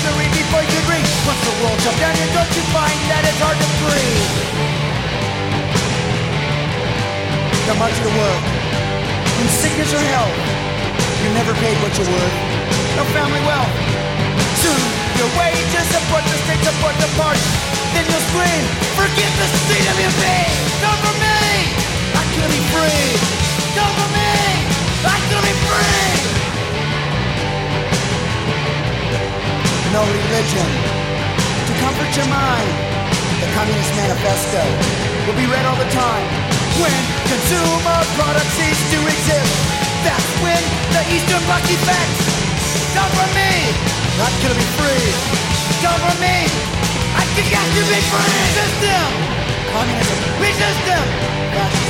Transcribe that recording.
misery before you reach. Once the world's up down, you don't you find that it's hard to breathe. Not much to work. In sickness or health, you never paid what you were. No family wealth. Soon, your wages support the state, support the party. Then you'll scream, forget the CWP. Come for me, I could be free. Come for me, I could be free. No religion to comfort your mind. The Communist Manifesto will be read all the time. When consumer products cease to exist, that's when the Eastern Bloc defects. Come for me, not gonna be free. Come for me, I think I should be free. Resist them, communism. Resist them,